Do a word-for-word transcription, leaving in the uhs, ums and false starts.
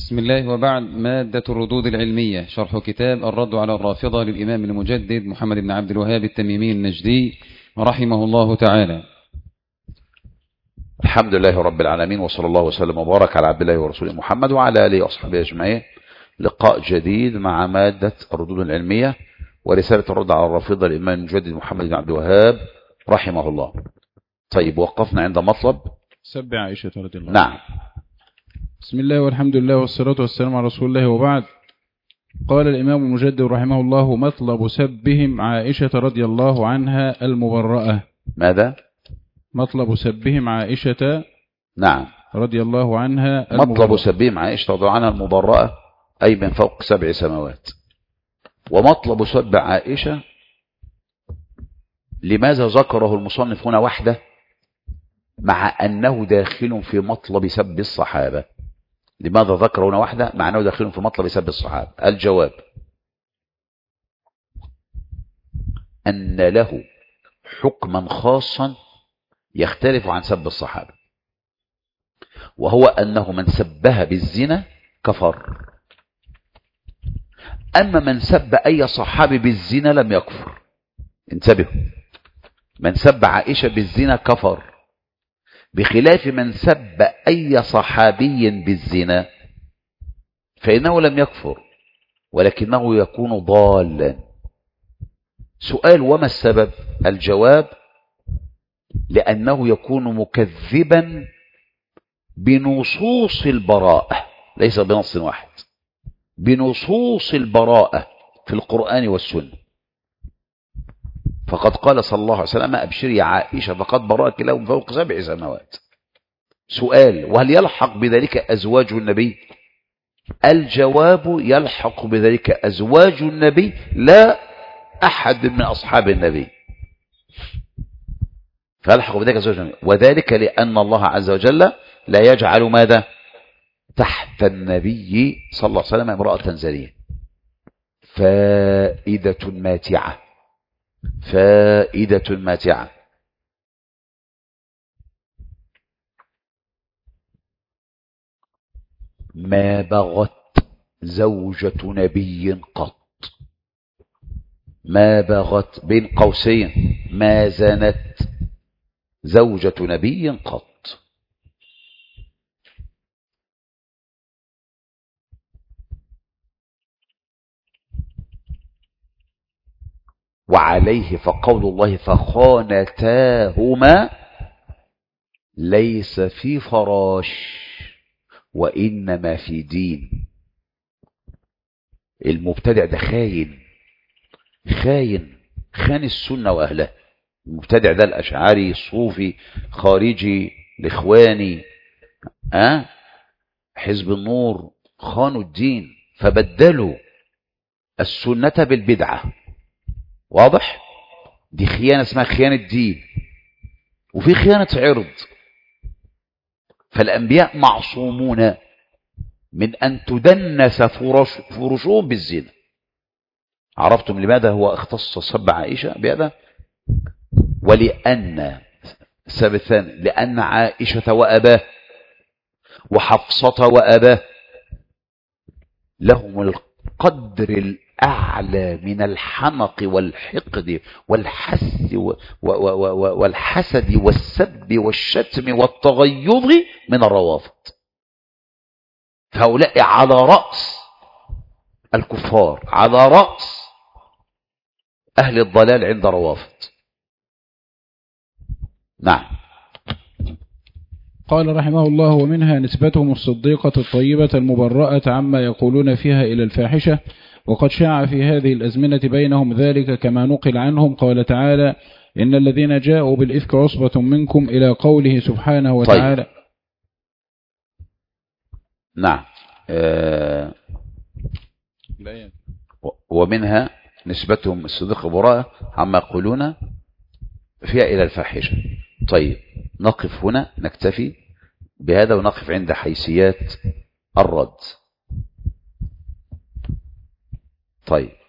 بسم الله وبعد. مادة الردود العلمية، شرح كتاب الرد على الرافضة للإمام المجدد محمد بن عبد الوهاب التميمي النجدي رحمه الله تعالى. الحمد لله رب العالمين، وصلى الله وسلم وبارك على عبد الله ورسوله محمد وعلى آله وأصحابه أجمعين. لقاء جديد مع مادة الردود العلمية ورسالة الرد على الرافضة للإمام المجدد محمد بن عبد الوهاب رحمه الله. طيب، وقفنا عند مطلب سب عائشة رضي الله عنها. نعم. بسم الله والحمد لله والصلاة والسلام على رسول الله وبعد. قال الإمام المجدد رحمه الله: مطلب سبهم عائشة رضي الله عنها المبرأة. ماذا؟ مطلب سبهم عائشة نعم رضي الله عنها المبرأة. مطلب سبهم عائشة رضي الله عنها المبرأة أي من فوق سبع سماوات. ومطلب سب عائشة لماذا ذكره المصنف هنا وحده مع أنه داخل في مطلب سب الصحابة؟ لماذا ذكر هنا وحده مع أنه داخل في مطلب سب الصحابة؟ الجواب أن له حكما خاصا يختلف عن سب الصحابة، وهو أنه من سبها بالزنا كفر، أما من سب أي صحابي بالزنا لم يكفر. انتبهوا، من سب عائشة بالزنا كفر، بخلاف من سب أي صحابي بالزنا فإنه لم يكفر ولكنه يكون ضالا. سؤال: وما السبب؟ الجواب: لأنه يكون مكذبا بنصوص البراءة، ليس بنص واحد، بنصوص البراءة في القرآن والسنة. فقد قال صلى الله عليه وسلم: أبشري يا عائشة فقد برأك له من فوق سبع سماوات. سؤال: وهل يلحق بذلك أزواج النبي؟ الجواب: يلحق بذلك أزواج النبي لا أحد من أصحاب النبي، فيلحق بذلك أزواج النبي، وذلك لأن الله عز وجل لا يجعل ماذا تحت النبي صلى الله عليه وسلم امرأة زانية. فائدة ماتعة، فائدة ماتعة. ما بغت زوجة نبي قط، ما بغت بين قوسين ما زنت زوجة نبي قط. وعليه فقول الله: فخانتاهما ليس في فراش وإنما في دين. المبتدع ده خاين، خاين، خان السنة وأهلها. المبتدع ده الأشعري، الصوفي، خارجي، الإخواني، أه؟ حزب النور، خانوا الدين فبدلوا السنة بالبدعة. واضح؟ دي خيانة اسمها خيانة دين، وفي خيانة عرض. فالأنبياء معصومون من أن تدنس فرش فرشهم بالزنا. عرفتم لماذا هو اختص سب عائشة بهذا؟ ولأن السبب الثاني لأن عائشة وأباه وحفصة وأباه لهم القدر الأعلى من الحنق والحقد والحسد والحسد والسب والشتم والتغيظ من الروافض. هؤلاء على رأس الكفار، على رأس أهل الضلال عند روافض. نعم. قال رحمه الله: ومنها نسبتهم الصديقة الطيبة المبرأة عما يقولون فيها إلى الفاحشة، وقد شاع في هذه الأزمنة بينهم ذلك كما نقل عنهم. قال تعالى: إن الذين جاءوا بالإفك عصبة منكم، إلى قوله سبحانه وتعالى. طيب. نعم. آه ومنها نسبتهم الصديقة براءة عما يقولون فيها إلى الفاحشة. طيب، نقف هنا، نكتفي بهذا ونقف عند حيثيات الرد. طيب.